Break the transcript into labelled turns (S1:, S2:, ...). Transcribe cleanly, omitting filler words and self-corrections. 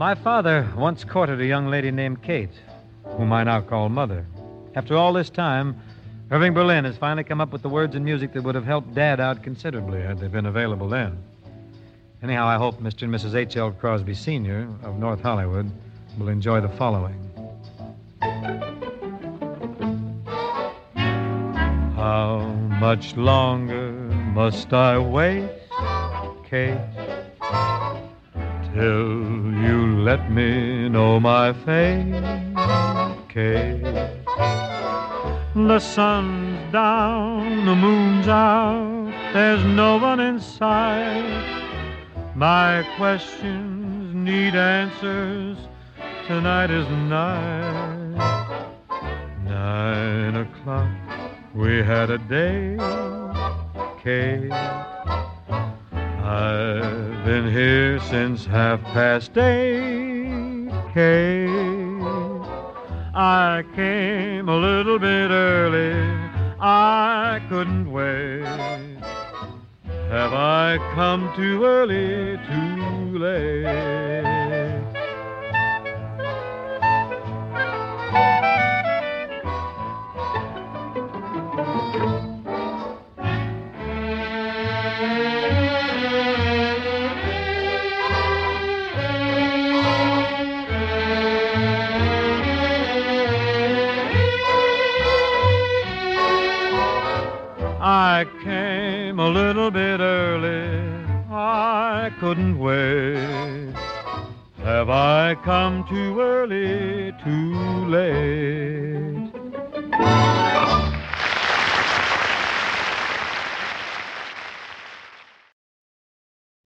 S1: My father once courted a young lady named Kate, whom I now call Mother. After all this time, Irving Berlin has finally come up with the words and music that would have helped Dad out considerably had they been available then. Anyhow, I hope Mr. and Mrs. H.L. Crosby Sr. of North Hollywood will enjoy the following. How much longer must I wait, Kate, till you let me know my fate, Kate? The sun's down, the moon's out, there's no one in sight. My questions need answers, tonight is the night. 9 o'clock, we had a date, Kate. I've been here since 8:30, Kate. I came a little bit early, I couldn't wait. Have I come too early, too late? I came a little bit early, I couldn't wait. Have I come too early, too late?